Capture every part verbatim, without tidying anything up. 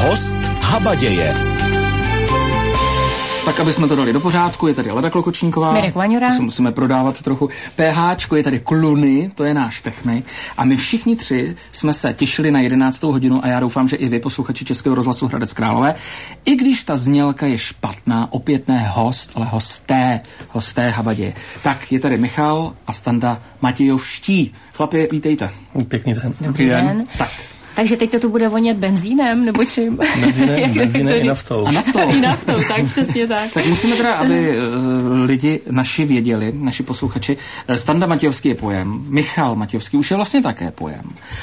Host Habaděje. Tak, aby jsme to dali do pořádku, je tady Lada Klokočníková. Mirek Vaňura. To se musíme prodávat trochu. PHčko, je tady Kluny, to je náš technik. A my všichni tři jsme se těšili na jedenáctou hodinu a já doufám, že i vy, posluchači Českého rozhlasu Hradec Králové. I když ta znělka je špatná, opět ne host, ale hosté, hosté Habaděje. Tak, je tady Michal a Standa Matějovští. Chlapi, vítejte. Pěkný den. Dobrý den. Tak. Takže teď to tu bude vonět benzínem, nebo čím? Benzínem, benzínem i naftou. A naftou. I naftou, tak přesně tak. Tak musíme teda, aby lidi naši věděli, naši posluchači, Standa Matějovský je pojem, Michal Matějovský už je vlastně také pojem,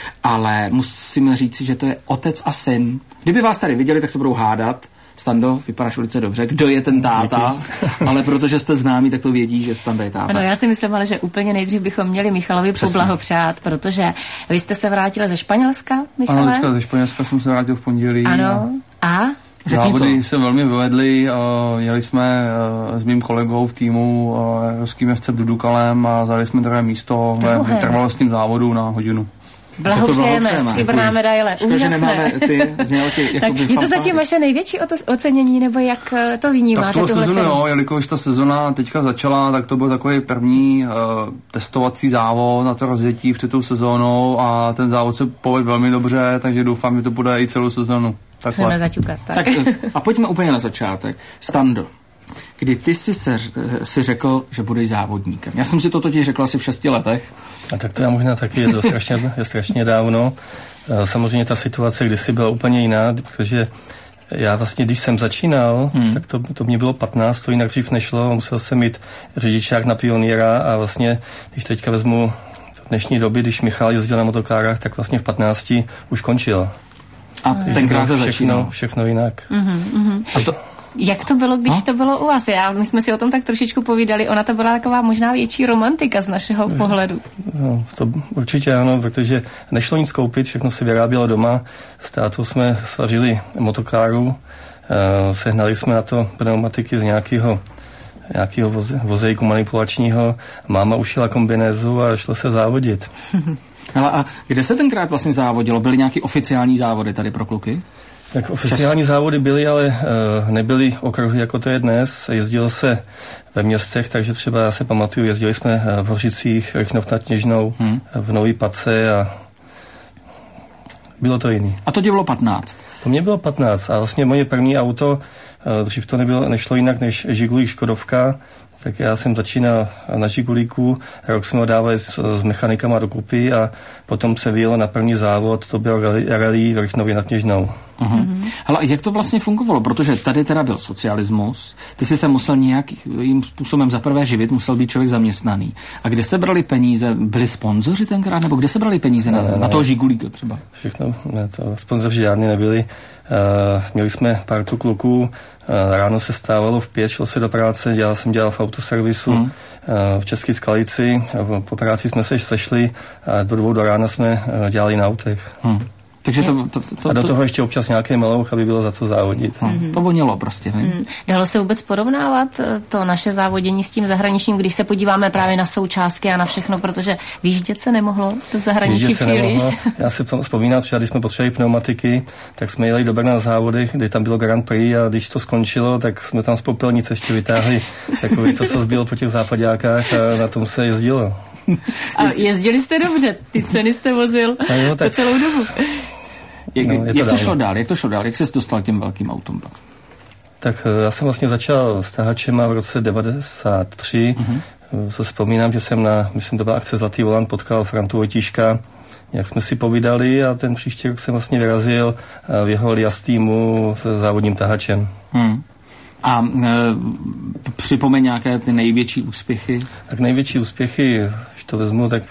ale musíme říci, že to je otec a syn. Kdyby vás tady viděli, tak se budou hádat. Stando, vypadáš velice dobře. Kdo je ten táta? Ale protože jste známí, tak to vědí, že Standa je táta. Ano, já si myslím, ale že úplně nejdřív bychom měli Michalovi Přesně. poblahopřát, protože vy jste se vrátila ze Španělska, Michale? Ano, teďka ze Španělska jsem se vrátil v pondělí. Ano. A? Závody se velmi vyvedly. Jeli jsme s mým kolegou v týmu ruským jezdcem Dudukalem a zajeli jsme druhé místo ve vytrvalostním závodu na hodinu. Blahopřejeme, stříbrná medaile, úžasné. Ty znělky, tak je to zatím vaše největší ocenění, nebo jak to vnímáte? Tak toho sezonu, jo, jelikož ta sezona teďka začala, tak to byl takový první uh, testovací závod na to rozjetí před tou sezónou a ten závod se povedl velmi dobře, takže doufám, že to bude i celou sezonu. Musíme zaťukat. Tak. tak a pojďme úplně na začátek. Stando, kdy ty jsi se, si řekl, že budeš závodníkem. Já jsem si to totiž řekl asi v šesti letech. A tak to já možná taky, je to strašně, je strašně dávno. Samozřejmě ta situace kdysi byla úplně jiná, protože já vlastně, když jsem začínal, hmm. tak to, to mě bylo patnáct, to jinak dřív nešlo, musel jsem mít řidičák na pionýra a vlastně, když teďka vezmu v dnešní doby, když Michal jezdil na motokárách, tak vlastně v patnácti už končil. A tenkrát se začínal. Všechno jinak. Mm-hmm. A to... Jak to bylo, když no? to bylo u vás? Já, my jsme si o tom tak trošičku povídali. Ona to byla taková možná větší romantika z našeho pohledu. No, to určitě ano, protože nešlo nic koupit, všechno se vyrábělo doma. S tátou jsme svařili motokáru, eh, sehnali jsme na to pneumatiky z nějakého nějakého voze, vozejku manipulačního. Máma ušila kombinézu a šlo se závodit. Hele, a kde se tenkrát vlastně závodilo? Byly nějaké oficiální závody tady pro kluky? Tak oficiální Čas. závody byly, ale uh, nebyly okruhy, jako to je dnes. Jezdilo se ve městech, takže třeba já se pamatuju, jezdili jsme v Hořicích, Rychnov nad Kněžnou, hmm. v Nový Pace a bylo to jiný. A to tě bylo patnáct? To mě bylo patnáct a vlastně moje první auto, uh, dřív to nebylo, nešlo jinak než Žigulík Škodovka, tak já jsem začínal na Žigulíku, rok jsme ho dávali s, s mechanikama dokupy a potom se vyjelo na první závod, to bylo rally, rally v Rychnově nad Kněžnou. Uhum. Mm-hmm. Hele, jak to vlastně fungovalo? Protože tady teda byl socialismus, ty jsi se musel nějakým způsobem zaprvé živit, musel být člověk zaměstnaný. A kde se brali peníze? Byli sponzoři tenkrát? Nebo kde se brali peníze ne, na, ne, na toho Žigulíka třeba? Všechno, ne, to sponzoři žádný nebyli. Uh, měli jsme pár tu kluků, uh, ráno se stávalo v pět, šlo se do práce, dělal jsem dělal v autoservisu mm. uh, v České Skalici, uh, po práci jsme se sešli a do dvou do rána jsme uh, dělali na autech. Mm. Takže to, to, to, to, a do toho ještě občas nějaké melouch, aby bylo za co závodit. Hmm. To vonilo prostě. Hmm. Dalo se vůbec porovnávat to naše závodění s tím zahraničním, když se podíváme právě na součástky a na všechno, protože výjíždět se nemohlo do zahraničí příliš. Já si vzpomínám, že když jsme potřebovali pneumatiky, tak jsme jeli do Brna na závodech, kde tam bylo Grand Prix a když to skončilo, tak jsme tam z popelnice ještě vytáhli takový to, co zbylo po těch západákách a na tom se jezdilo. A jezdili jste dobře, ty ceny jste vozil jo, tak... po celou dobu. Jak, no, jak to, to šlo dál? Jak to šlo dál? Jak jsi dostal k těm velkým autům? Tak já jsem vlastně začal s tahačema v roce devadesát tři. Uh-huh. Se vzpomínám, že jsem na, myslím, to byla akce Zlatý volant, potkal Frantu Vojtíška. Jak jsme si povídali a ten příští rok jsem vlastně vyrazil v jeho Lias týmu s závodním tahačem. Hmm. A e, připomeň nějaké ty největší úspěchy? Tak největší úspěchy, když to vezmu, tak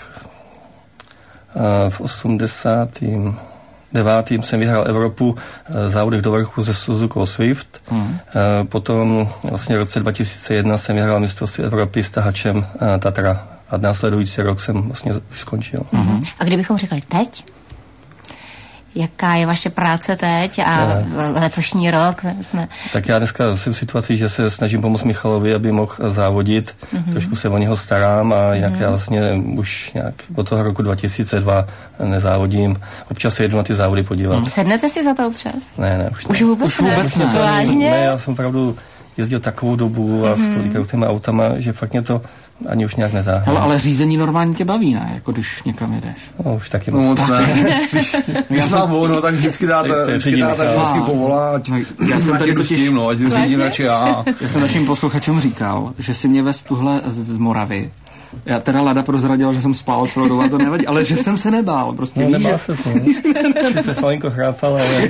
e, v osmdesátém devátém jsem vyhrál Evropu závodech do vrchu se Suzukou Swift. Hmm. Potom vlastně v roce dva tisíce jedna jsem vyhrál mistrovství Evropy s tahačem Tatra. A následující rok jsem vlastně už skončil. Hmm. A kdybychom řekli teď? jaká je vaše práce teď a ne. letošní rok jsme... Tak já dneska jsem v situaci, že se snažím pomoct Michalovi, aby mohl závodit. Mm-hmm. Trošku se o něho starám a jinak mm-hmm. já vlastně už nějak od toho roku dva tisíce dva nezávodím. Občas se jedu na ty závody podívat. Mm. Sednete si za to občas? Ne, ne, už, už vůbec už vůbec ne. ne. To vážně? Ne, já jsem opravdu jezdil takovou dobu a mm-hmm. s tolika těma autama, že fakt mě to ani už nějak netáhne. Ale, ale řízení normálně tě baví, ne? Jako když někam jedeš. No, už taky no, moc ne. Když, když mám volno, tak vždycky dáte, vždycky dáte vždycky povolá, ať já jsem tady totiž, s tím, no, ať řídím radši já. Já jsem našim posluchačům říkal, že si mě vez tuhle z Moravy. Já teda Lada prozradila, že jsem spál celou dobu, a to nevadí, ale že jsem se nebál. Prostě no, víš, nebál že... se s ním. Ty se malinko chrápal, ale...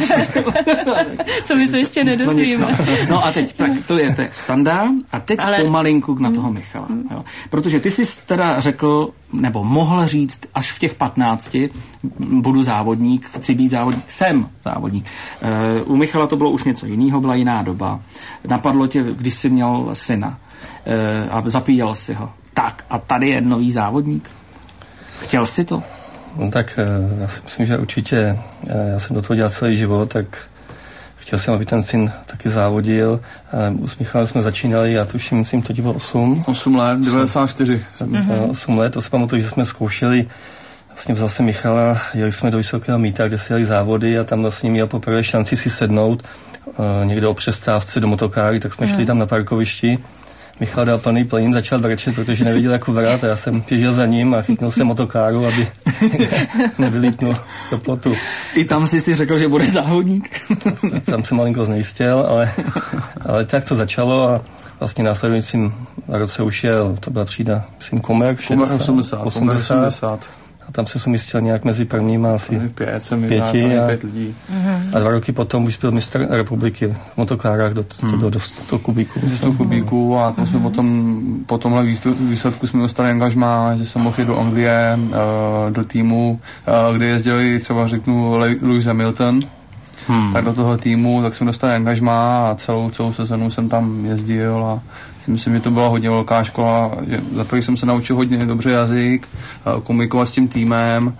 Co my se ještě nedozvíme. No, no a teď, tak to je te standa a teď ale... pomalinku na toho Michala. Jo. Protože ty jsi teda řekl, nebo mohl říct až v těch patnácti, budu závodník, chci být závodník, jsem závodník. Uh, u Michala to bylo už něco jiného, byla jiná doba. Napadlo tě, když jsi měl syna uh, a zapíjel si ho. Tak a tady je nový závodník. Chtěl jsi to? No tak já si myslím, že určitě já jsem do toho dělal celý život, tak chtěl jsem, aby ten syn taky závodil. S Michalem jsme začínali, já tuším, myslím, to bylo osm. osm let, devadesát čtyři. osm let, to si pamatuju, že jsme zkoušeli, vlastně vzal jsem Michala, jeli jsme do Vysokého Mýta, kde si jeli závody a tam vlastně měl poprvé šanci si sednout někde o přestávce do motokáry, tak jsme mm. šli tam na parkovišti. Michal dal plný plyn, začal brečet, protože nevěděl, jak ubrat a já jsem běžel za ním a chytnul jsem motokáru, aby nevylítnul do plotu. I tam jsi si řekl, že bude závodník? Tam jsem malinko znejistěl, ale, ale tak to začalo a vlastně následujícím roce už jel, to byla třída, myslím, Komer, osmdesát, osmdesát. A tam se umístil nějak mezi prvníma asi pět, jsem pěti a, pět lidí. A dva roky potom už byl mistr republiky v motokárách, do, to bylo do sto kubíků. Do sto kubíků a tam jsme potom, po tomhle výsledku jsme dostali angažmá, že jsem mohl jít do Anglie, do týmu, kde jezdili třeba řeknu Lewis Hamilton, hmm. tak do toho týmu, tak jsem dostal angažmá a celou, celou sezonu jsem tam jezdil a si myslím, že to byla hodně velká škola. Za první jsem se naučil hodně dobře jazyk, komunikovat s tím týmem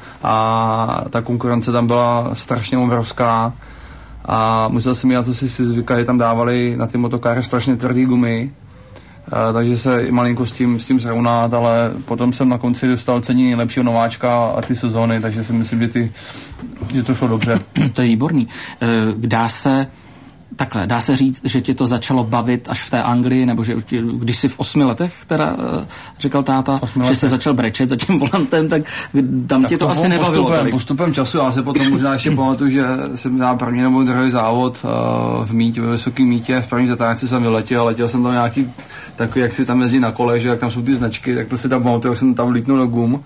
a ta konkurence tam byla strašně obrovská a musel jsem já to si, si zvykat, že tam dávali na ty motokáře strašně tvrdý gumy, takže se malinko s tím, s tím zrovnat, ale potom jsem na konci dostal cenění nejlepšího nováčka a ty sezóny, takže si myslím, že, ty, že to šlo dobře. To je výborný. Dá se takhle, dá se říct, že tě to začalo bavit až v té Anglii, nebo že když jsi v osmi letech teda říkal táta, že jsi začal brečet za tím volantem, tak tam tak tě to, to asi nebavilo. Postupem, postupem času, já se potom možná ještě pamatuju, že jsem na první nebo druhý závod uh, v Mítě, ve Vysokém Mítě, v první zatáčce jsem vyletěl, letěl jsem tam nějaký takový, jak si tam jezdí na kole, že jak tam jsou ty značky, tak to si tam pamatuju, jak jsem tam lítnul do gum.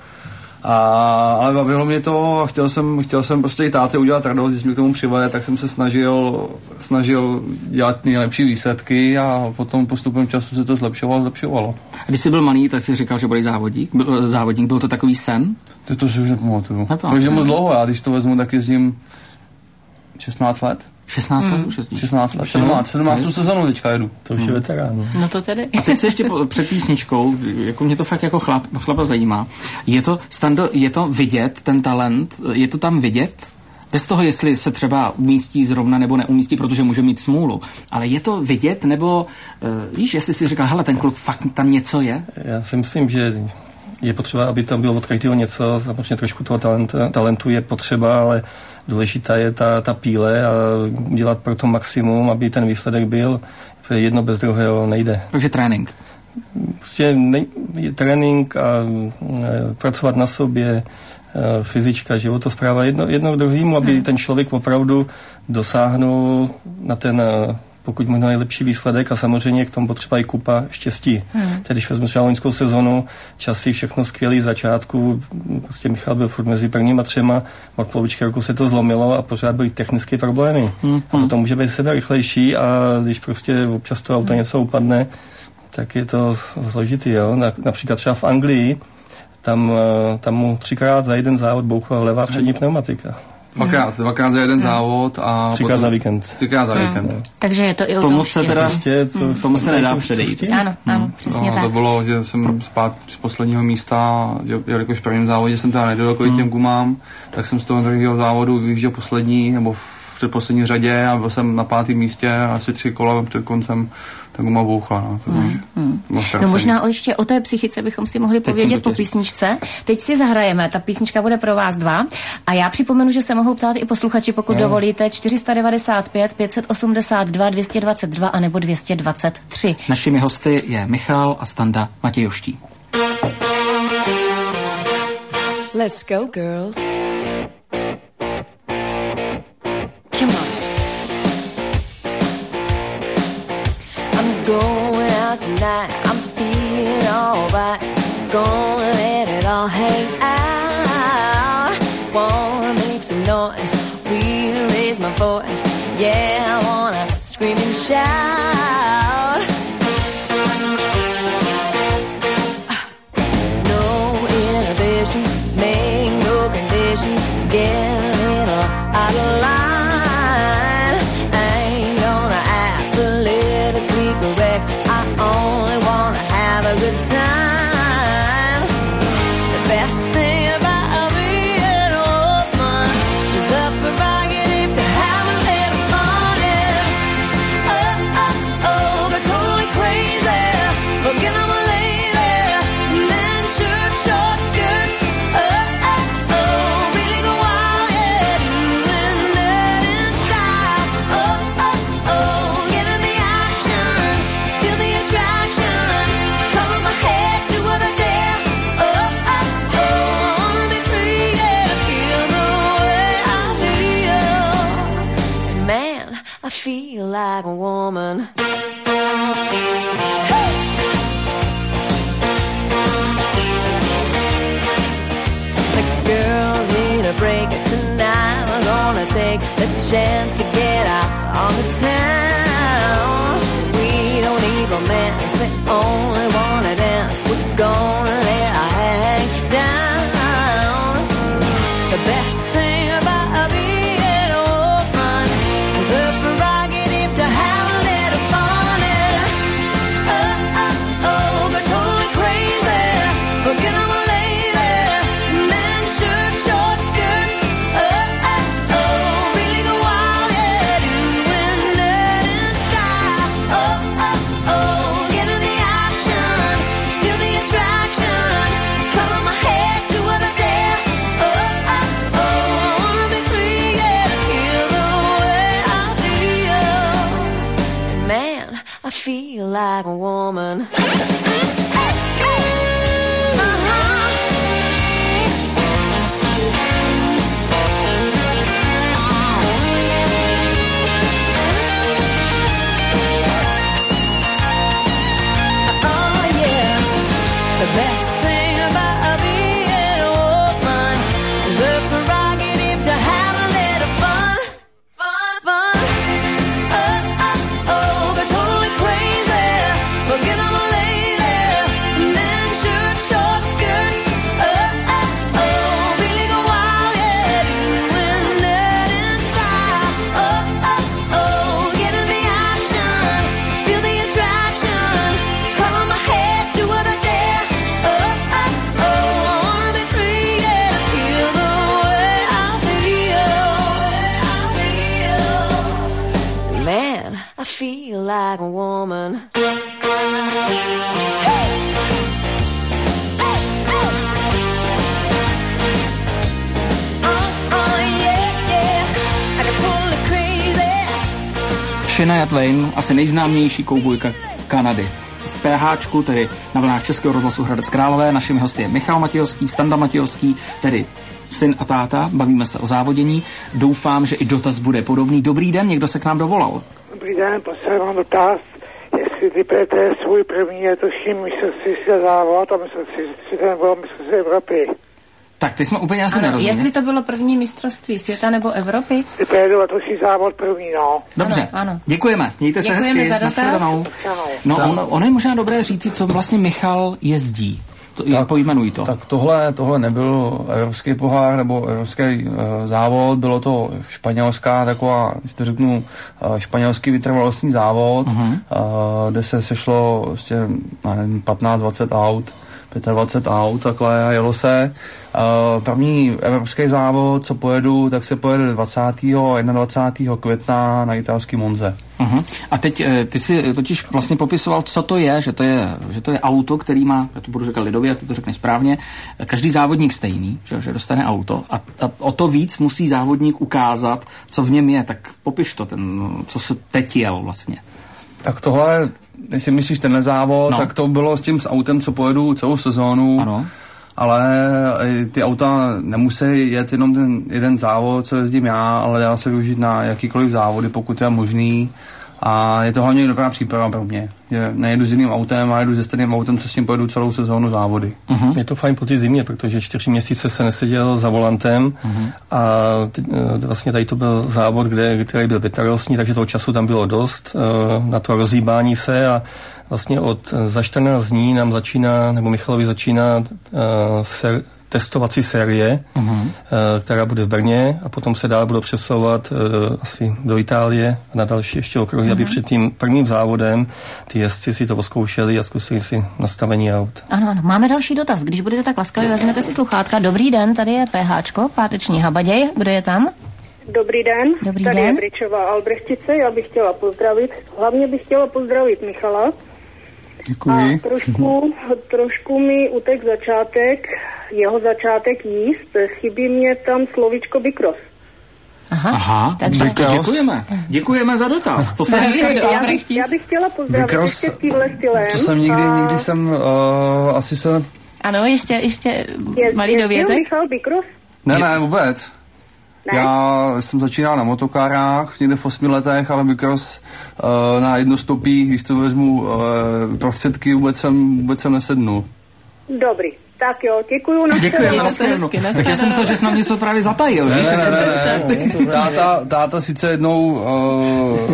A, ale bavilo mě to a chtěl jsem, chtěl jsem prostě i táte udělat radost, když mě k tomu přivede, tak jsem se snažil, snažil dělat nejlepší výsledky a potom postupem času se to zlepšovalo, zlepšovalo. A když jsi byl malý, tak jsi říkal, že budeš závodník. Byl, závodník, byl to takový sen? To, to si už nepamatuju. Takže moc dlouho, já když to vezmu, tak jezdím šestnáct let. šestnáct mm. let už jezdíš? šestnáct let, sedmnáct, sedmnáct sezonu teďka jedu. To už je veterán. No to tedy. A teď se ještě po, před písničkou, jako mě to fakt jako chlap, chlapa zajímá. Je to, Stando, je to vidět, ten talent, je to tam vidět? Bez toho, jestli se třeba umístí zrovna nebo neumístí, protože může mít smůlu. Ale je to vidět, nebo uh, víš, jestli si říkal, hele, ten kluk fakt tam něco je? Já si myslím, že je potřeba, aby tam bylo od každého něco, samozřejmě trošku toho talentu, talentu je potřeba, ale důležitá je ta, ta píle a dělat pro to maximum, aby ten výsledek byl. Jedno bez druhého nejde. Takže trénink. Prostě ne, trénink a e, pracovat na sobě, e, fyzička, životospráva, jedno, jedno druhému, aby hmm. ten člověk opravdu dosáhnul na ten pokud možná nejlepší výsledek a samozřejmě k tomu potřeba i kupa štěstí. Hmm. Tedy když vezmu třeba loňskou sezonu, časy, všechno skvělý z začátku, prostě Michal byl furt mezi prvníma třema, od polovičky roku se to zlomilo a pořád byly technické problémy. Hmm. A potom může být sebe rychlejší a když prostě občas to auto hmm. něco upadne, tak je to složitý. Jo? Například třeba v Anglii, tam, tam mu třikrát za jeden závod bouchla levá přední pneumatika. Dvakrát, dvakrát za jeden hmm. závod a třikrát za víkend. Třikrát za víkend. Hmm. Takže je to i o tomu tom se teda, hmm. tomu se nedá předejít. Ano, ano, hmm. přesně no, tak. To bylo, že jsem spát z posledního místa, jelikož v prvním závodě jsem teda nedojel kvůli těm gumám, tak jsem z toho druhého závodu vyjížděl poslední, nebo v předposlední řadě a byl jsem na pátém místě a asi tři kola před koncem ta guma bouchla. No, hmm. Hmm. no možná ještě o té psychice bychom si mohli Teď povědět po písničce. Teď si zahrajeme, ta písnička bude pro vás dva a já připomenu, že se mohou ptát i posluchači, pokud no. dovolíte, čtyři devadesát pět, pět set osmdesát dva, dvě stě dvacet dva a nebo dvě stě dvacet tři. Našimi hosty je Michal a Standa Matějovští. Let's go, girls. Come on. I'm going out tonight. I'm feeling alright. Gonna let it all hang out. Wanna make some noise, really raise my voice. Yeah, I wanna scream and shout. No inhibitions, make no conditions. Get a little out of line. A good time. The best thing about being a woman is the prerogative to have a little fun. Oh, oh, oh, they're totally crazy. Forget I'm a lady. Men shirt, short skirts. Oh, oh, oh, really go wild, yeah, doing that in style. Oh, oh, oh, get in the action, feel the attraction. I feel like a woman. Hey! The girls need a break tonight. We're gonna take the chance to get out on the town. We don't need romance, we only wanna dance. We're gonna let our hang down. The best thing about being a woman is the prerogative to have a little fun. Oh, oh, oh, they're totally crazy. Forget I'm a lady. Men shirt, short skirts. Oh, oh, oh, really go wild, yeah, doing that in style. Oh, oh, oh, get in the action, feel the attraction. Color my hair, do what I dare. Oh, oh, oh, I wanna be free, yeah, feel the way I feel. Man, I feel like a woman. The best thing about being a woman is the prerogative to have a little fun. Fun, fun. Oh, oh, oh, they're totally crazy. Forget I'm a lady. Men shirt, short skirts. Oh, oh, oh, really go wild, yeah, doing that in style. Oh, oh, oh, get in the action, feel the attraction. Color my hair, do what I dare. Oh, oh, oh, I wanna be free, yeah, feel the way I feel. Man, I feel like a woman. Hey! Hey, hey! Oh, oh, yeah, yeah. I got totally crazy. Shania Twain, asi nejznámější koubojka Kanady. V PHčku, tedy na vlnách Českého rozhlasu Hradec Králové, našimi hosty je Michal Matějovský, Standa Matějovský, tedy syn a táta, bavíme se o závodění. Doufám, že i dotaz bude podobný. Dobrý den, někdo se k nám dovolal. Dobrý den, prosím vám dotaz, jestli typujete svůj první letošní mistrovství závod a mistrovství světa nebo mistrovství Evropy. Tak, ty jsme úplně asi Ano, nerozuměli. jestli to bylo první mistrovství světa nebo Evropy? Typujete letošní závod první, no. Dobře, Ano, ano. děkujeme, mějte se Děkujeme hezky. za dotaz. Nashledanou. No, on, ono je možná dobré říci, co vlastně Michal jezdí. tak, pojmenuj to. Tak tohle, tohle nebyl evropský pohár nebo evropský uh, závod, bylo to španělská taková, když to řeknu, uh, španělský vytrvalostní závod, uh-huh. uh, kde se sešlo vlastně, nevím, patnáct dvacet aut, dvacet pět aut, takhle, jelo se. Uh, první evropský závod, co pojedu, tak se pojede dvacátého a dvacátého prvního května na italský Monze. Uh-huh. A teď ty si totiž vlastně popisoval, co to je, že to je, že to je auto, který má, já to budu říkat lidově, ty to řekneš správně, každý závodník stejný, že, že dostane auto a, a o to víc musí závodník ukázat, co v něm je. Tak popiš to, ten, co se teď jel vlastně. Tak tohle, když si myslíš tenhle závod, no. tak to bylo s tím s autem, co pojedu celou sezónu. Ano. Ale ty auta nemusí jet jenom ten jeden závod, co jezdím já, ale dá se využít na jakýkoliv závody, pokud je možný. A je to hlavně dobrá příprava pro mě. Že nejedu s jiným autem, ale jedu se stejným autem, co s tím pojedu celou sezónu závody. Uh-huh. Je to fajn po té zimě, protože čtyři měsíce se neseděl za volantem uh-huh. a t- vlastně tady to byl závod, kde, který byl vytrvalostní, takže toho času tam bylo dost uh, na to rozhýbání se a vlastně od za čtrnáct dní nám začíná, nebo Michalovi začíná uh, ser, testovací série, uh-huh. uh, která bude v Brně a potom se dál budou přesouvat uh, asi do Itálie a na další ještě okruhy, uh-huh. aby před tím prvním závodem ty jezdci si to oskoušeli a zkusili si nastavení aut. Ano, ano. Máme další dotaz. Když budete tak laskaví, vezmete si sluchátka. Dobrý den, tady je PHčko, páteční Habaděj. Kdo je tam? Dobrý den, Dobrý tady den. je Bričová Albrechtice, já bych chtěla pozdravit, hlavně bych chtěla pozdravit Michala. Děkuji. A trošku, trošku mi utek začátek, jeho začátek jíst, chybí mě tam slovíčko Bikros. Aha, Aha, takže... děkujeme. Děkujeme za dotaz. To se já, hnedka já, bych, já bych chtěla pozdravit Bikros, ještě tímhle stylem. To jsem nikdy, a... nikdy jsem, uh, asi se... Ano, ještě, ještě je, malý dovětek. Je Michal Bikros? Ne, ne, vůbec. Ne? Já jsem začínal na motokárách někde v osmi letech, ale Bikros uh, na jednostopí, když to vezmu uh, prostředky, vůbec jsem, vůbec jsem nesednul. Dobrý. Tak jo, děkuju. Na Děkujeme, shledanou. na shledanou. Tak já jsem myslel, že jsi nám něco právě zatajil. Ne, víš, ne, tak ne, jsem... ne, ne. Táta, táta sice jednou uh,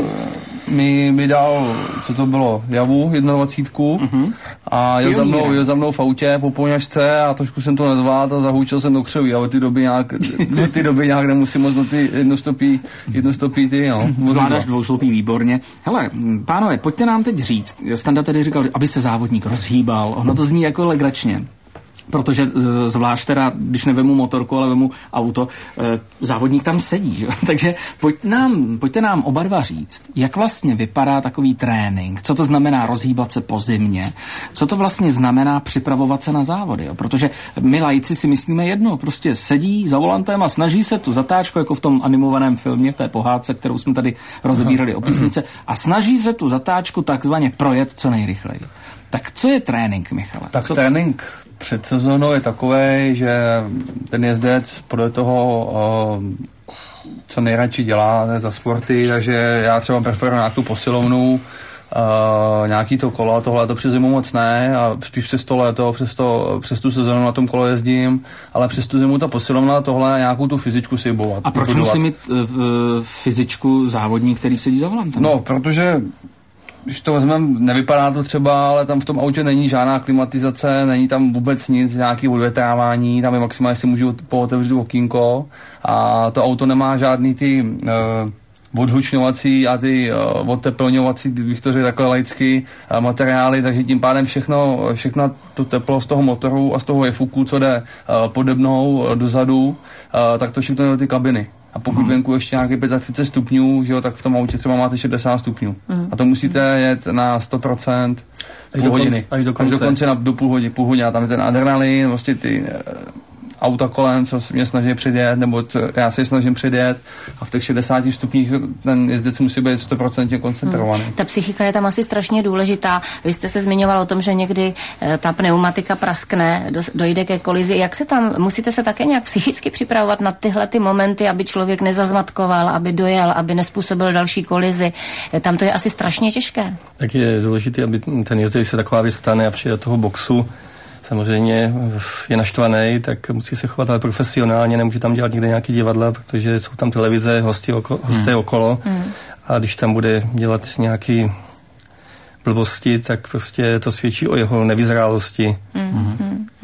mi, mi dal, co to bylo, javu, jednadvacítku uh-huh. a jel za, mnou, jel za mnou v autě po Poňažce a trošku jsem to nezvládl a zahůčil jsem do křoví a od té doby nějak, od té doby nějak nemusím moc na ty jednostopí, jednostopí ty, no. Zvládáš dvousloupí výborně. Hele, pánové, pojďte nám teď říct, Standa tedy říkal, aby se závodník rozhýbal, ono to zní jako legračně. Protože zvlášť teda, když nevemu motorku, ale vemu auto, závodník tam sedí, že? Takže pojď nám, pojďte nám oba dva říct, jak vlastně vypadá takový trénink, co to znamená rozhýbat se po zimě, co to vlastně znamená připravovat se na závody, jo? Protože my laici si myslíme jedno, prostě sedí za volantem a snaží se tu zatáčku, jako v tom animovaném filmě, v té pohádce, kterou jsme tady rozebírali o písnice, a snaží se tu zatáčku takzvaně projet co nejrychleji. Tak co je trénink, Michale? Tak co... trénink před sezónou je takovej, že ten jezdec podle toho, co nejradši dělá za sporty, takže já třeba preferuji nějakou posilovnu, Uh, nějaký to kolo, tohle to přes zimu moc ne a spíš přes to léto, přes, to, přes tu sezonu na tom kolo jezdím, ale přes tu zimu ta posilovna, tohle nějakou tu fyzičku si bovat. A proč musí mít uh, fyzičku závodník, který sedí za volantem? No, protože když to vezmeme, nevypadá to třeba, ale tam v tom autě není žádná klimatizace, není tam vůbec nic, nějaký odvětrávání, tam je maximálně si můžu pootevřít okýnko a to auto nemá žádný ty uh, odhlučňovací a ty uh, odteplňovací, bych to řekl takhle laicky, uh, materiály, takže tím pádem všechno, všechno to teplo z toho motoru a z toho jefuku, co jde uh, pode mnou uh, dozadu, uh, tak to všechno do ty kabiny. A pokud hmm. venku ještě nějaký třicet pět stupňů, že jo, tak v tom autě třeba máte šedesát stupňů. Hmm. A to musíte jet na sto procent půl hodiny. Až do konce. Až do konce na, do půl hodiny, půl hodiny. A tam je ten adrenalin, vlastně ty auta kolem, co se mě snaží předjet, nebo to, já se je snažím předjet a v těch šedesáti stupních ten jezdec musí být sto procent koncentrovaný. Hmm. Ta psychika je tam asi strašně důležitá. Vy jste se zmiňoval o tom, že někdy ta pneumatika praskne, do, dojde ke kolizi. Jak se tam, musíte se také nějak psychicky připravovat na tyhle ty momenty, aby člověk nezazmatkoval, aby dojel, aby nespůsobil další kolizi. Tam to je asi strašně těžké. Tak je důležité, aby ten jezdec se taková věc stane a přijde do toho boxu. Samozřejmě je naštvaný, tak musí se chovat ale profesionálně, nemůže tam dělat někde nějaký divadla, protože jsou tam televize, hosti oko, hosté hmm. okolo hmm. a když tam bude dělat nějaký blbosti, tak prostě to svědčí o jeho nevyzrálosti. Hmm. Hmm.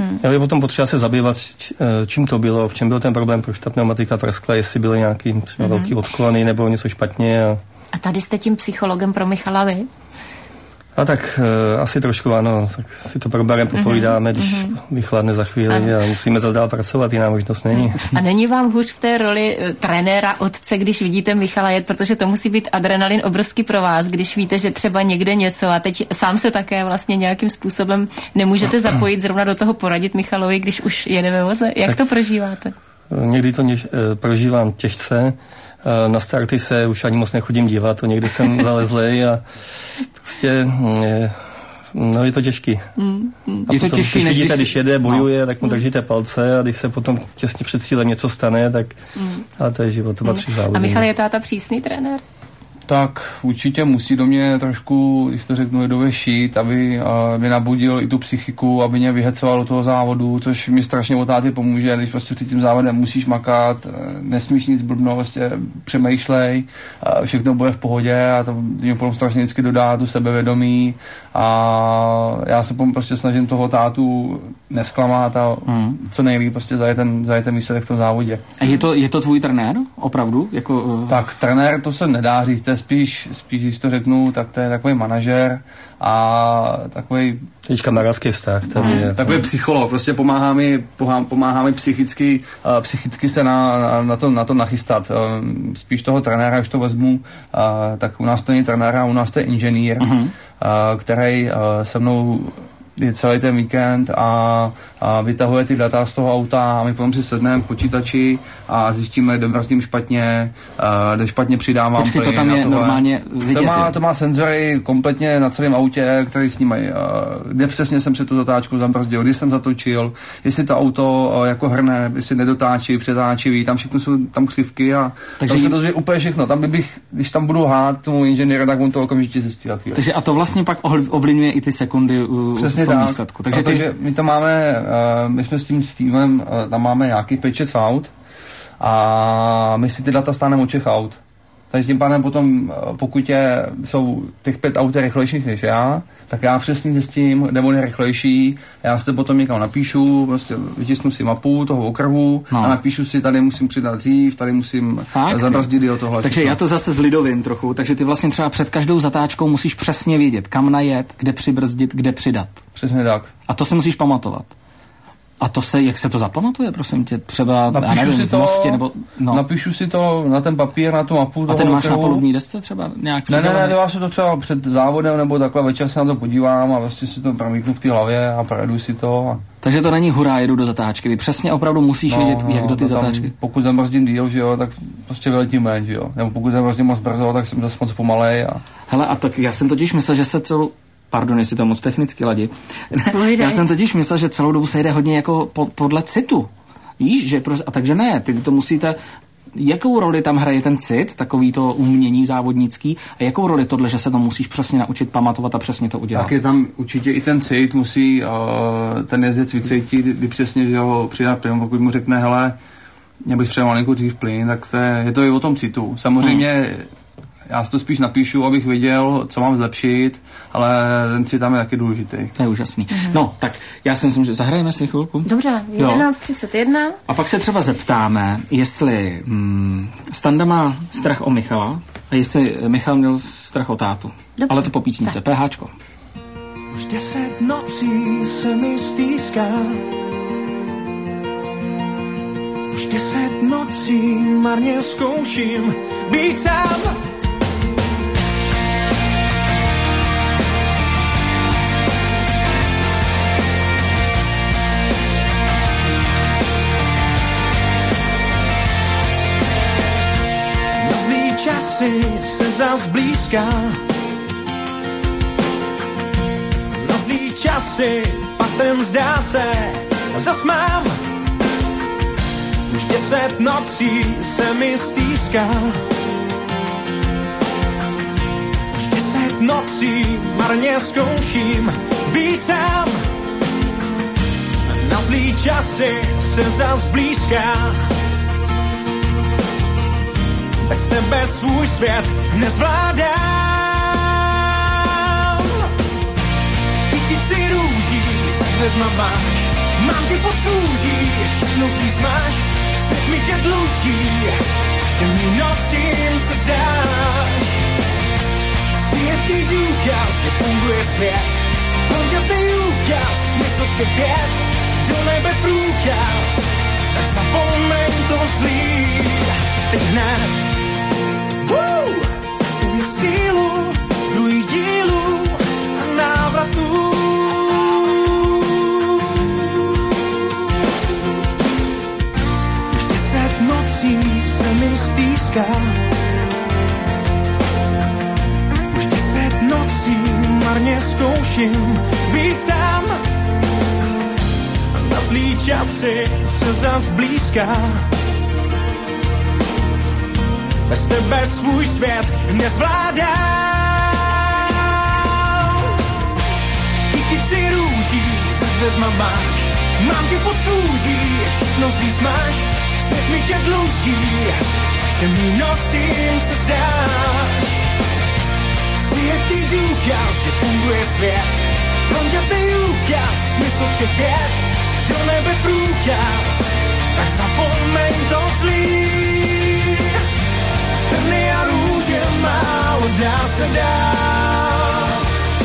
Hmm. Já bych potom potřeba se zabývat, čím to bylo, v čem byl ten problém, proč ta pneumatika praskla, jestli byly nějaký třeba hmm. velký odklony nebo něco špatně. A... a tady jste tím psychologem pro Michala vy? A tak uh, asi trošku ano, tak si to proberem popovídáme, když mm-hmm. vychladne za chvíli ano. A musíme zase dál pracovat, jiná možnost není. A není vám hůř v té roli uh, trenéra, otce, když vidíte Michala jet, protože to musí být adrenalin obrovský pro vás, když víte, že třeba někde něco a teď sám se také vlastně nějakým způsobem nemůžete zapojit zrovna do toho poradit Michalovi, když už jede ve voze. Jak tak to prožíváte? Někdy to něž, uh, prožívám těžce. Na starty se už ani moc nechodím dívat, to někdy jsem zalezlej a prostě je, no je to těžký. Mm, mm. A je to potom, těžký, když vidíte, když, když jede, bojuje, no. tak mu mm. držíte palce a když se potom těsně před cílem něco stane, tak mm. ale to je život, to patří mm. závodní. A Michal, je táta přísný trenér? Tak určitě musí do mě trošku, když to řeknu, lidově šít, aby uh, mě nabudil i tu psychiku, aby mě vyhecoval do toho závodu, což mi strašně od táty pomůže, když prostě před tím závodem musíš makat, nesmíš nic blbnout, prostě přemýšlej, uh, všechno bude v pohodě a to mě potom strašně vždycky dodá tu sebevědomí a já se prostě snažím toho tátu nesklamat a hmm. co nejlíp prostě zajet ten, zajet ten výsledek v tom závodě. A je to, je to tvůj trenér? Opravdu? Jako, uh... Tak trenér to se nedá říct, to je spíš, spíš, když to řeknu, tak to je takový manažer a takový teď kamarádský vztah. Tady je, takový to... psycholog, prostě pomáhá mi, pomáhá mi psychicky, uh, psychicky se na, na, na, to, na to nachystat. Uh, spíš toho trenéra, když to vezmu, uh, tak u nás to není trenéra, u nás to je inženýr, uh-huh. uh, který uh, se mnou je celý ten víkend a, a vytahuje ty data z toho auta a my potom si sedneme v počítači a zjistíme, kde brzdím špatně, kde špatně přidávám. Počkej, to tam je normálně vidět. To má, to má senzory kompletně na celém autě, který snímají, kde přesně jsem před tu zatáčku zabrzdil, kdy jsem zatočil, jestli to auto jako hrne, jestli nedotáčí, přetáčivý, tam všechno jsou tam křivky a takže tam se dozví úplně všechno. Tam bych, když tam budu hát tomu inženýra, tak on to okamžitě zjistí. Takže a to vlastně pak ovlivňuje i ty sekundy u, v tom výsledku. Takže, no, takže my to máme, uh, my jsme s tím Stevem, uh, tam máme nějaký pečec aut a my si ty data staneme od všech aut. Takže tím pádem potom, pokud je, jsou těch pět aut rychlejších než já, tak já přesně zjistím, kde on je rychlejší, já se potom někam napíšu, prostě vytisknu si mapu toho okruhu no. a napíšu si, tady musím přidat dřív, tady musím zabrzdit do tohle. Takže já to zase zlidovím trochu, takže ty vlastně třeba před každou zatáčkou musíš přesně vědět, kam najet, kde přibrzdit, kde přidat. Přesně tak. A to se musíš pamatovat. A to se, jak se to zapamatuje, prosím tě, třeba, napíšu já nevím, si to, v Mostě, nebo, no. Napíšu si to na ten papír, na tu mapu. A ten máš na palubní desce třeba nějak? Ne, ne, ne, dělá se to třeba před závodem, nebo takhle večer se na to podívám a vlastně si to promítnu v té hlavě a projedu si to. A... Takže to není hurá, jedu do zatáčky, ty přesně opravdu musíš no, vědět, no, jak do ty zatáčky. Tam, pokud zambrzdím díl, že jo, tak prostě vyletím ven, že jo. Nebo pokud zambrzdím moc brzo, tak jsem zase moc pomalej. A... Hele, a tak já jsem totiž myslel, že se celou Pardon, jestli to moc technicky ladí. Já jsem totiž myslel, že celou dobu se jede hodně jako po, podle citu. Víš, že prostě, a takže ne, ty to musíte, jakou roli tam hraje ten cit, takový to umění závodnický, a jakou roli tohle, že se to musíš přesně naučit pamatovat a přesně to udělat? Tak je tam určitě i ten cit, musí uh, ten jezdec vycítit, kdy přesně, že ho přidat plyn, pokud mu řekne, hele, mě bych přijel malinkou dřív plyn, tak to je, je to i o tom citu. Samozřejmě hmm. já si to spíš napíšu, abych věděl, co mám zlepšit, ale ten cit tam je taky důležitý. To je úžasný. Mm-hmm. No, tak já si myslím, že zahrajeme si chvilku. Dobře, jedenáct třicet jedna. A pak se třeba zeptáme, jestli hmm, Standa má strach o Michala a jestli Michal měl strach o tátu. Dobře. Ale to po písnice. PHčko. Už deset nocí se mi stýská, už deset nocí marně zkouším být sám. Časy se zas blízká, na zlý časy patem zdá se, zas mám. Už deset nocí se mi stýská, už deset nocí marně zkouším být sám. Na zlý časy se zas blízká, bez tebe svůj svět nezvládám. Tisíci růží se hvězdma máš, Mám tě pod kůží, všechno zlý smáš, svět mi tě dluží, všemi nocím se zdáš. Svět ty důkaz, že funguje svět, pondětej úkaz, smysl všech věd, do nebe průkaz, tak zapomeň to zlý, teď hned. Woo! Uvěř sílu, druhý dílu a návratu. Už deset nocí se mi stýská, už deset nocí marně zkouším být sám. Na zlý časy se zas blízká, bez tebe svůj svět nezvládám. Tisíci růží srdce zmamáš, mám tě pod kůží, všechno zlý smáš, svět mi tě dluží, všemi nocím se zdáš. Svět ty důkaz, že funguje svět, pondětej úkaz, smysl všech věd, do nebe průkaz, tak zapomeň to zlý. Trny a růže málo dá se dát,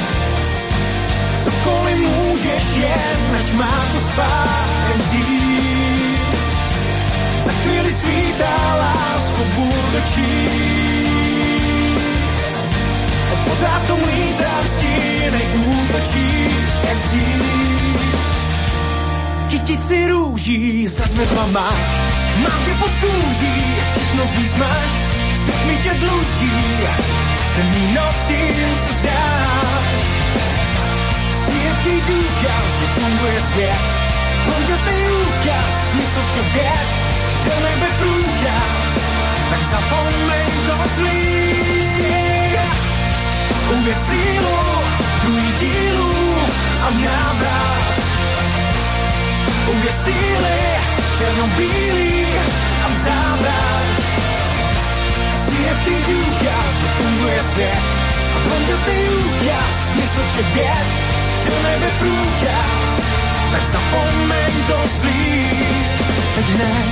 cokoliv můžeš jen, ať má to spát dřív. Za chvíli svítá lásku bude číst, a pořád v tom lítám stínej útočí, jak dřív. Kytici růží za dveřma máš, mám tě pod kůží, všechno zlý smáš, svět mi tě dluží, všemi nocím se zdáš. Svět ty důkaz, že funguje svět, pondětej úkaz, smysl všech věd, do nebe průkaz, tak zapomeň to zlý. Uvěř sílu, druhý dílu a návrat. Uvěř síly, černobílý a závrat. Svět ty důkaz, že funguje svět, a pondětej úkaz, smysl všech věd, do nebe průkaz, tak zapomeň to zlý, teď hned.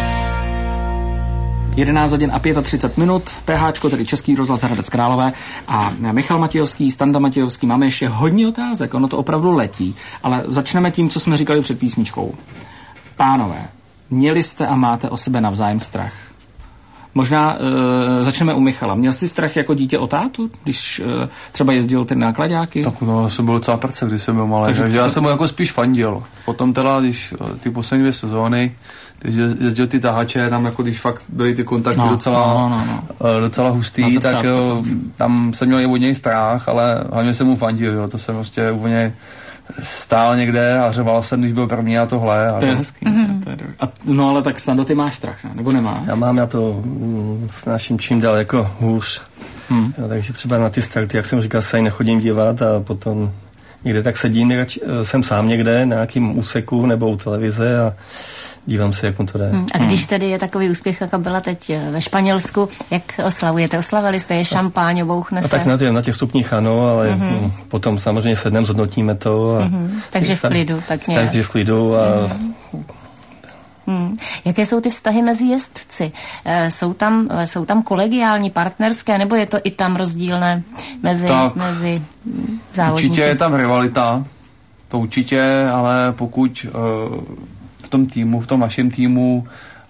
jedenáct hodin a třicet pět minut, PHčko, tedy Český rozhlas Hradec Králové a Michal Matějovský, Standa Matějovský. Máme ještě hodně otázek, ono to opravdu letí, ale začneme tím, co jsme říkali před písničkou. Pánové, měli jste a máte o sebe navzájem strach? Možná uh, začneme u Michala. Měl jsi strach jako dítě o tátu, když uh, třeba jezdil ty nákladáky? Tak no, jsem byl docela prce, když jsem byl malý. Takže, takže já to... jsem mu jako spíš fandil. Potom teda, když ty poslední dvě sezóny, když jezdil ty tahače, tam jako když fakt byly ty kontakty no, docela, no, no, no. docela hustý, tak jo, tam jsem měl i od něj strach, ale hlavně jsem mu fandil, jo. To jsem prostě úplně stál někde a řeval jsem, když byl první a tohle. A to je hezký. Mm-hmm. To je a, no ale tak Stando, ty máš strach, ne? Nebo nemá? Já mám, já to mm, snáším čím dál jako hůř. Hmm. Jo, takže třeba na ty starty, jak jsem říkal, se ani nechodím dívat a potom někde tak sedím, jsem sám někde na nějakým úseku nebo u televize a dívám se, jak mu to jde. Hmm. A když tedy je takový úspěch, jako byla teď ve Španělsku, jak oslavujete? Oslavili jste je šampáň, obouchne se? A tak na těch, na těch stupních ano, ale mm-hmm. potom samozřejmě sedneme, zhodnotíme to. A mm-hmm. Takže v klidu, tak nějak. Takže v klidu a... Mm-hmm. Hmm. Jaké jsou ty vztahy mezi jezdci? E, jsou, tam, jsou tam kolegiální, partnerské, nebo je to i tam rozdílné mezi, mezi závodníky? Určitě je tam rivalita, to určitě, ale pokud uh, v tom týmu, v tom našem týmu, uh,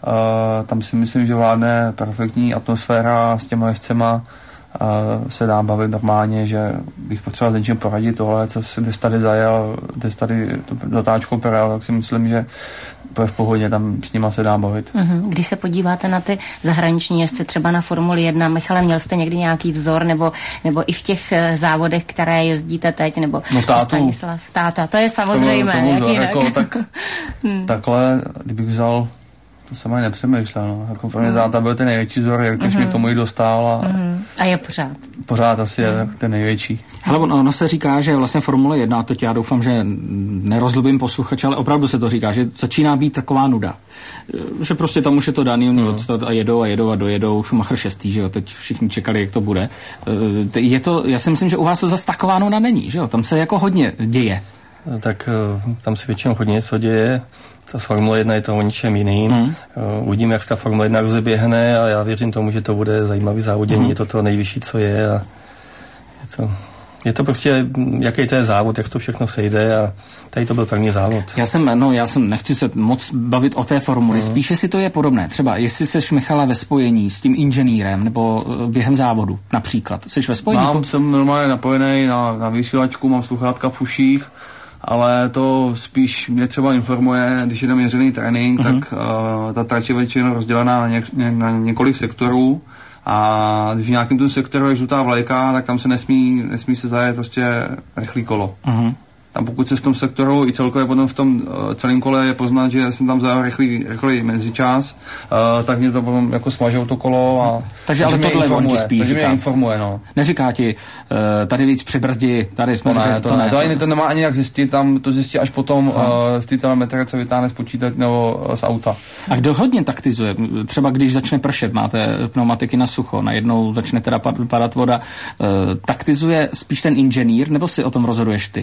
tam si myslím, že vládne perfektní atmosféra s těma jezdcema, uh, se dá bavit normálně, že bych potřeboval s něčím poradit tohle, co si dnes tady zajel, dnes tady zatáčkou perel, tak si myslím, že v pohodě tam s nima se dá bavit. Uhum. Když se podíváte na ty zahraniční jezdce, třeba na Formuli jedna, Michale, měl jste někdy nějaký vzor, nebo, nebo i v těch závodech, které jezdíte teď, nebo no tátu. Stanislav, táta, to je samozřejmé. To byl, to byl vzor, jako, tak, hmm. Takhle, kdybych vzal, to jsem ani nepřemýšlel, no. Jako pro mě táta byl ten největší vzor, jak když mě k tomu i dostal. A, uhum. a je pořád. Pořád asi je ten největší. Hele, ono se říká, že vlastně Formule jedna, a to já doufám, že nerozlubím posluchače, ale opravdu se to říká, že začíná být taková nuda. Že prostě tam už je to daný, no. a jedou a jedou a dojedou, Schumacher šestý, že jo, teď všichni čekali, jak to bude. Je to, já si myslím, že u vás to zase taková nuda není, že jo, tam se jako hodně děje. tak tam se většinou hodně něco děje. Ta Formule jedna je to o ničem jiným. Mm. Uvidíme, jak se ta Formule jedna rozeběhne a já věřím tomu, že to bude zajímavý závodění. Mm. Je to to nejvyšší, co je a je to... Je to prostě, jaký to je závod, jak to všechno sejde a tady to byl první závod. Já jsem, no já jsem, nechci se moc bavit o té formuli, mm. spíše si to je podobné. Třeba jestli seš, Michala, ve spojení s tím inženýrem nebo během závodu například. Seš ve spojení? Mám, jsem normálně napojený na, na vysílačku, mám sluchátka v uších, ale to spíš mě třeba informuje, když je tam měřený trénink, mm. tak uh, ta trať je většinou rozdělená na, něk, na několik sektorů. A když v nějakém tom sektoru je žlutá vlajka, tak tam se nesmí, nesmí se zajet prostě rychlý kolo. Uh-huh. Tam pokud se v tom sektoru i celkově potom v tom uh, celém kole je poznat, že jsem tam zajel rychlý, rychlý mezičas, uh, tak mě to potom jako smažou to kolo a takže, ale tohle on ti spíš takže říká. Mě informuje, no. Neříká ti, uh, tady víc přibrzdi, tady jsme to říkali, ne, to, to ne, ne. To, ani, to nemá ani jak zjistit, tam to zjistí až potom uh, z té telemetrie, co vytáhne z počítač nebo z auta. A kdo hodně taktizuje? Třeba když začne pršet, máte pneumatiky na sucho, najednou začne teda padat voda, uh, taktizuje spíš ten inženýr, nebo si o tom rozhoduješ ty?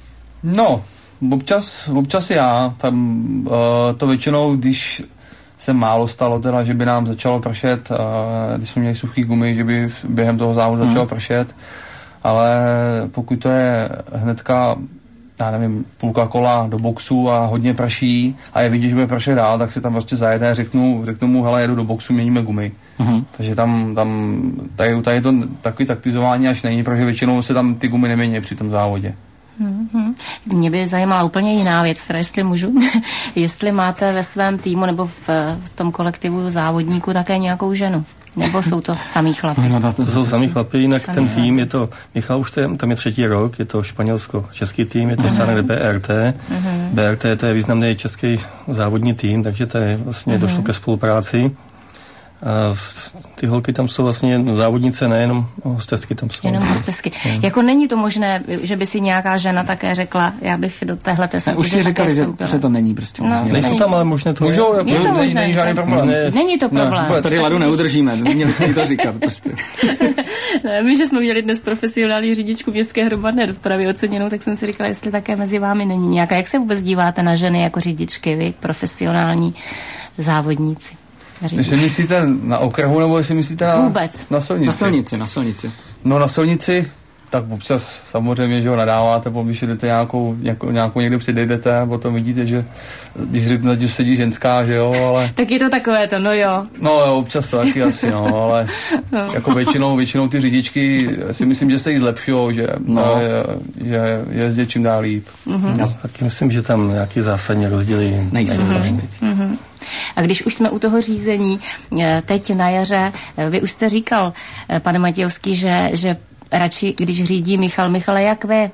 No, občas, občas já, tam uh, to většinou, když se málo stalo teda, že by nám začalo pršet, uh, když jsme měli suchý gumy, že by během toho závodu hmm. začalo pršet, ale pokud to je hnedka, já nevím, půlka kola do boxu a hodně praší a je vidět, že bude pršet dál, tak si tam prostě zajede, řeknu, řeknu mu, hele, jedu do boxu, měníme gumy. Uh-huh. Takže tam, tam tady, tady je to takový taktizování až není, protože většinou se tam ty gumy nemění při tom závodě. Mm-hmm. Mě by zajímala úplně jiná věc, teda jestli můžu. Jestli máte ve svém týmu nebo v, v tom kolektivu závodníků také nějakou ženu? Nebo jsou to samý chlapy? No, to jsou samý chlapy, jinak samý ten chlapy. Tým je to, Michal už tam, tam je třetí rok, je to španělsko-český tým, je to Sanek B R T. Uh-huh. B R T to je významný český závodní tým, takže to je vlastně uh-huh. došlo ke spolupráci. A ty holky tam jsou vlastně závodnice, nejenom hostesky tam jsou. Jenom hostesky. Hmm. Jako není to možné, že by si nějaká žena také řekla, já bych do téhleté soutěže už ti říkali, že, že to není prostě no, možné. Nejsou tam, ale možné to Můžou, je. Je to není, možné. Není žádný problém. Ne, není to problém. Ne, tady Ladu neudržíme, měli jste to říkat prostě. Ne, my, že jsme měli dnes profesionální řidičku městské hromadné dopravy oceněnou, tak jsem si říkala, jestli také mezi vámi není nějaká. Jak se vůbec díváte na ženy jako řidičky, vy, profesionální závodníci? Jestli myslíte na okruhu, nebo jestli myslíte na, Vůbec. na silnici? Na silnici, na silnici. No na silnici, tak občas samozřejmě, že ho nadáváte, když jdete nějakou, nějakou, nějakou někde předejdete, a potom vidíte, že když řeknete, že sedí ženská, že jo, ale... Tak je to takové to, no jo. No jo, občas to taky asi, no, ale no. Jako většinou, většinou ty řidičky si myslím, že se jí zlepšujou, že, no. že jezdí čím dál líp. Mm-hmm. Já taky myslím, že tam nějaký zásadní rozdíly nejsou. Mm-hmm. A když už jsme u toho řízení, teď na jaře, vy už jste říkal, pane Matějovský, že, že radši, když řídí Michal, Michale, jak vy?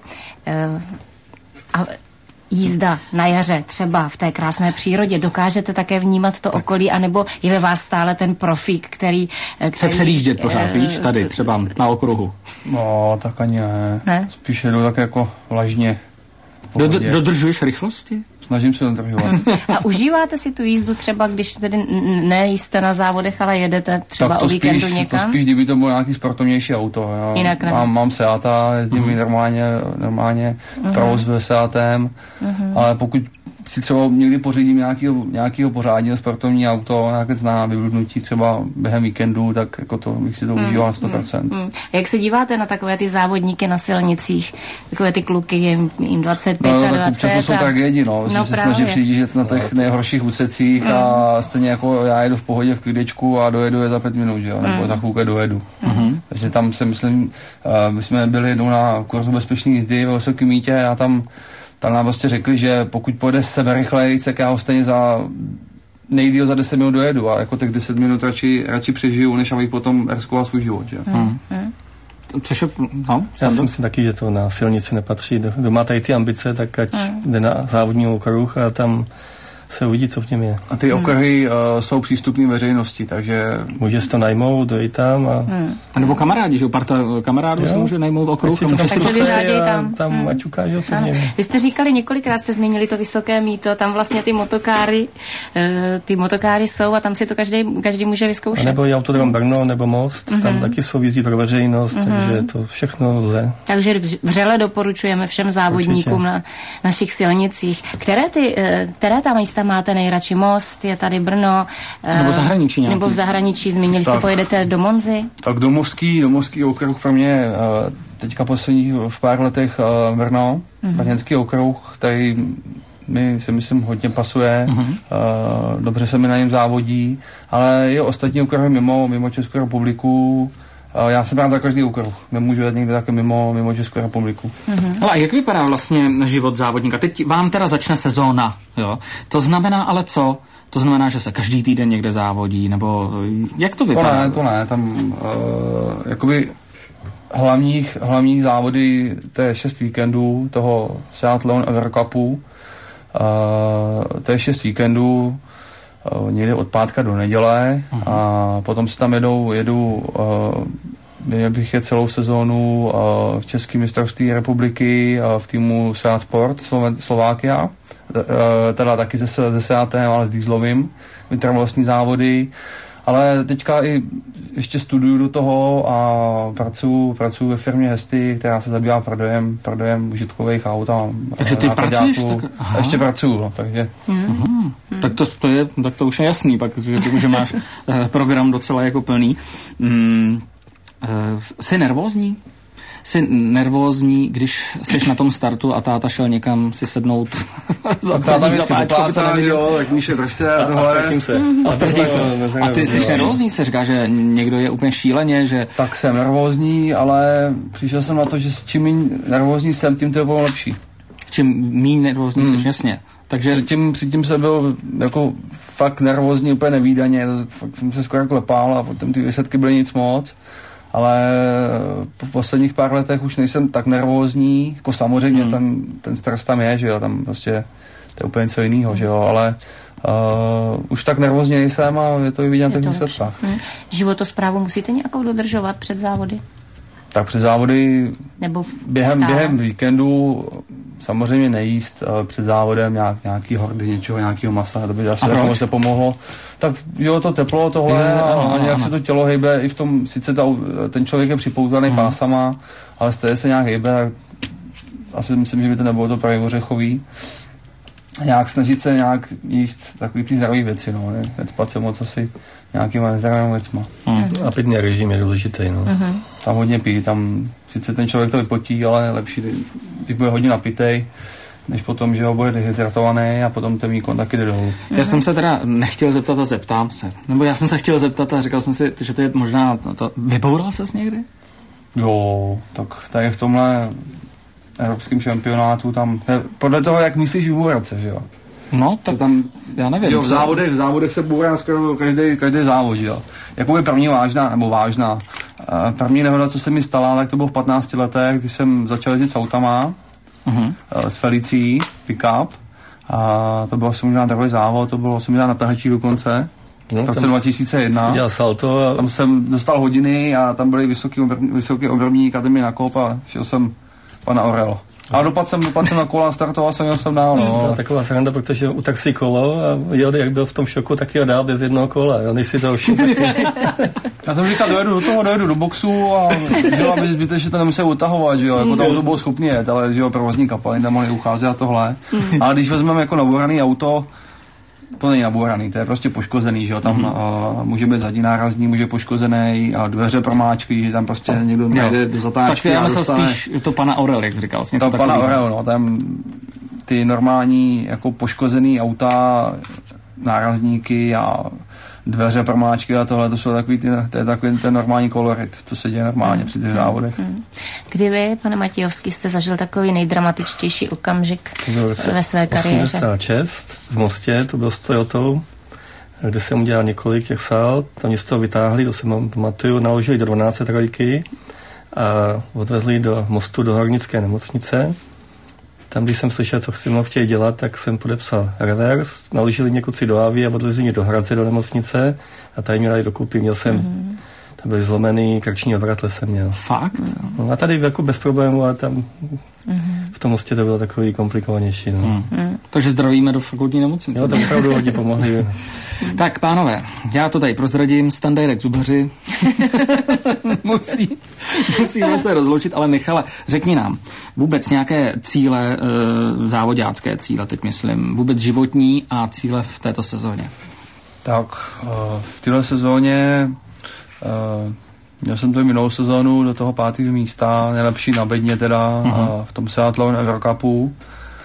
A jízda na jaře, třeba v té krásné přírodě, dokážete také vnímat to okolí, anebo je ve vás stále ten profík, který... který se předjíždět pořád, uh, víš, tady třeba na okruhu. No, tak ani ne. ne? Spíš jedu tak jako vlažně. Do, dodržuješ rychlosti? Snažím se dodržovat. A užíváte si tu jízdu třeba, když tedy nejste na závodech, ale jedete třeba o víkendu spíš, někam? To spíš, kdyby to bylo nějaký sportovnější auto. Já Jinak ne. Mám, mám Seata, jezdím uh-huh. normálně, normálně v provoz uh-huh. Seatem, uh-huh. ale pokud si třeba někdy pořídím nějakého, nějakého pořádního sportovní auto, nějaké zná vybludnutí třeba během víkendu, tak jako to bych si to mm, užíval sto procent. Mm, mm. Jak se díváte na takové ty závodníky na silnicích, takové ty kluky, jim, jim dvacet pět no, a dvacet? To jsou a... tragédie, no. no se snaží přijíždět na těch nejhorších úsecích mm. a stejně jako já jedu v pohodě v klidečku a dojedu je za pět minut, jo, nebo mm. za chvilku dojedu. Mm. Takže tam se myslím, uh, my jsme byli jednou na kurzu bezpečné jízdy ve Vysokém Mýtě a tam Tam nám vlastně řekli, že pokud pojede sebe rychleji, tak já ho stejně za nejdýl za deset minut dojedu a jako těch deset minut radši, radši přežiju, než abych potom riskoval svůj život. Že? Hmm. Hmm. Což je, no, já si myslím taky, že to na silnici nepatří. Kdo má tady ty ambice, tak ať hmm. jde na závodní okruh a tam se uvidí, co v něm je. A ty hmm. okruhy uh, jsou přístupné veřejnosti, takže... Může si to najmout, dojít tam a... Hmm. A nebo kamarádi, že parta kamarádů si může najmout okruh. Tak se vyřádějí tam. Tam hmm. ať ukážou, co v něm je. Vy jste říkali, několikrát jste změnili to vysoké mýto, tam vlastně ty motokáry, uh, ty motokáry jsou a tam si to každý, každý může vyzkoušet. A nebo i autodrom Brno, nebo Most, mm-hmm. tam taky jsou jízdí pro veřejnost, mm-hmm. takže to všechno lze. Takže vřele doporučujeme všem závodníkům na našich silnicích. Které, ty, které ta místa máte nejradši? Most, je tady Brno. Nebo v zahraničí nějaký. Nebo v zahraničí, zmínili jste, pojedete do Monzy? Tak domovský, domovský okruh pro mě teďka posledních v pár letech Brno, mm-hmm. brněnský okruh, tady mi si myslím hodně pasuje, mm-hmm. uh, dobře se mi na něm závodí, ale je ostatní okruhy mimo, mimo Českou republiku. Uh, já jsem rád za každý okruh. Nemůžu jet někde také mimo, mimo Českou republiku. Mm-hmm. Ale jak vypadá vlastně život závodníka? Teď vám teda začne sezóna, jo? To znamená ale co? To znamená, že se každý týden někde závodí, nebo jak to vypadá? To ne, to ne, tam uh, jakoby hlavních, hlavních závody, to je šest víkendů toho Seat Leon Evercupu. Uh, to je šest víkendů, uh, někde od pátka do neděle uh-huh. a potom se tam jedou, jedu, uh, měl bych je celou sezónu uh, v České mistrovství republiky uh, v týmu Seat Sport Slo- Slovákia, uh, teda taky se, se Seatem, ale s Dieselovým, vytrvalostní závody. Ale teďka i ještě studuju do toho a pracuji, pracuji ve firmě Hesty, která se zabývá prodejem, prodejem užitkových aut. A takže ty pracuješ? Tak... A ještě pracuju, no, takže... Mm. Mm. Tak, to, to je, tak to už je jasný, pak, že, že máš program docela jako plný. Mm. Jsi nervózní? Jsi nervózní, když jsi na tom startu a táta šel někam si sednout za první zapáčko, by to neviděl. Tak Míše, drž se a tohle. A ztratím se. A, ztratím se. A ty jsi nervózní? Se říká, že někdo je úplně šíleně, že... Tak jsem nervózní, ale přišel jsem na to, že s čím méně nervózní jsem, tím to je bylo lepší. Čím méně nervózní hmm. jsi, jasně. Takže... Předtím, předtím jsem byl jako fakt nervózní, úplně nevídaně, fakt jsem se skoro klepal a potom ty výsledky byly nic moc. Ale po posledních pár letech už nejsem tak nervózní, jako samozřejmě hmm. ten, ten stres tam je, že jo, tam prostě to je úplně něco jiného, že jo, ale uh, už tak nervózně nejsem a je to i vidět na těch výsledkách. Hmm. Životosprávu musíte nějakou dodržovat před závody? Tak před závody nebo během, během víkendu samozřejmě nejíst uh, před závodem nějak, nějaký hordy, něčeho, nějakého masa, to by asi jako moc nepomohlo. Tak jo, to teplo, tohle je, a, a nějak se to tělo hejbe i v tom, sice ta, ten člověk je připoutaný hmm. pásama, ale stejně se nějak hejbe, asi myslím, že by to nebylo to právě ořechový. Nějak snažit se nějak jíst takový ty zdravý věci, no, ne? Necpat se moc asi nějakýma nezdravými věcma. Hmm. A pitný režim je důležitý, no. Uh-huh. Tam hodně pí, tam sice ten člověk to vypotí, ale lepší, když bude hodně napitej, než potom, že ho bude dehydratovaný a potom ten výkon taky jde dolů. Já jsem se teda nechtěl zeptat a zeptám se. Nebo já jsem se chtěl zeptat a říkal jsem si, že to je možná... To, vyboural ses někdy? Jo, tak tady v tomhle evropském šampionátu tam... Podle toho, jak myslíš vybourat se, že jo? No, tak tam, já nevím. Jo, v závodech, v závodech se bourá skoro každý, každý závod, jo. Jakoby první vážná, nebo vážná. První nehoda, co se mi stala, tak to bylo v patnácti letech, když jsem začal jezdit s autama, uh-huh. s Felicí, pick-up. A to bylo jsem možná takový závod, to bylo jsem na tahačí dokonce. No, v roce dva tisíce jedna. Dělal salto a... Tam jsem dostal hodiny a tam byly vysoký, obr, vysoký obrobník a ten mi nakop a šel jsem pana Orel. A dopad jsem, dopad jsem na kola, startoval jsem, jel jsem dál. No. To taková sranda, protože utaxí kolo a jel, jak byl v tom šoku, tak jel dál bez jednoho kola. A než si to všim taky... Já jsem říkal, dojedu do toho, dojedu do boxu a že aby zbytečně to nemusel utahovat, že jo, jako to auto bylo schopný jet, ale že jo, provozní kapely tam mohli ucházet a tohle. Ale když vezmeme jako nabouraný auto, to není nabouraný, to je prostě poškozený, že jo, tam mm-hmm. uh, může být zadní nárazník, může že a dveře promáčky, že tam prostě někdo najde do zatáčky. Tak já myslel spíš to pana Orel, jak říkal. To pana Orel, no, tam ty normální jako poškozený auta, nárazníky a dveře, promáčky a tohle, to jsou takový, ty, to je takový ten normální kolorit, to se děje normálně mm. při těch závodech. Mm. Kdy vy, pane Matějovský, jste zažil takový nejdramatičtější okamžik ve své kariéře? osmdesát šest v Mostě, to bylo s Toyotou, kde jsem udělal několik těch sál, tam mě z toho vytáhli, to se pamatuju, naložili do dvanácté trojky a odvezli do Mostu do hornické nemocnice. tam, když jsem slyšel, co si mnou chtějí dělat, tak jsem podepsal revers, naložili mě kluci do Avy a odvezli mě do Hradce, do nemocnice a tady mě dali dokupy, měl jsem, mm. tam byly zlomený krční odvratle jsem měl. Fakt? No, a tady jako bez problémů, a tam mm. v tom Mostě to bylo takový komplikovanější. No. Mm. Mm. Takže zdravíme do fakultní nemocnice. Jo, tam opravdu hodně pomohli. Tak, pánové, já to tady prozradím, Stan Direct zubaři. Musí, musíme se rozloučit, ale Michale, řekni nám, vůbec nějaké cíle, e, závodácké cíle, teď myslím, vůbec životní a cíle v této sezóně? Tak, v této sezóně měl jsem to minulou sezónu do toho pátého místa, nejlepší na bedně teda, uh-huh. v tom Seattle Eurocupu.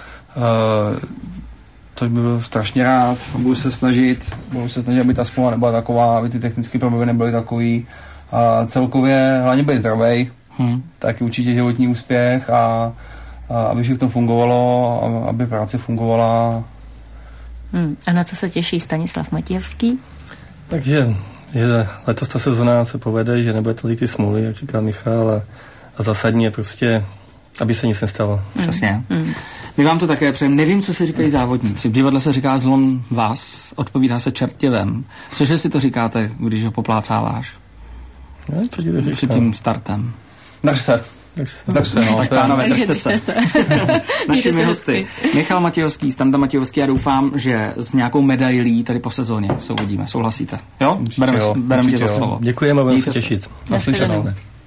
Což by byl strašně rád a budu se snažit, budu se snažit, aby ta smlouva nebyla taková, aby ty technické problémy nebyly takový. A celkově hlavně být zdravej, hmm. taky určitě životní úspěch a, a aby všechno fungovalo, a, aby práce fungovala. Hmm. A na co se těší Stanislav Matějovský? Takže že letos ta sezona se povede, že nebude tolik ty smůly, jak říká Michal, a, a zásadní je prostě, aby se nic nestalo. Hmm. Přesně. Hmm. My vám to také přejeme. Nevím, co si říkají závodníci. V divadle se říká zlom vás, odpovídá se čertěvem. Cože si to říkáte, když ho poplácáváš? No, to to před tím startem. Drž se. Drž se. Drž se, no. Tak pánové, držte se. se. Našimi hosty. Michal Matějovský, Standa Matějovský, a doufám, že s nějakou medailí tady po sezóně se uvidíme. Souhlasíte? Jo? Bereme tě za slovo. Děkujeme, budeme se těšit. Naslyšenou.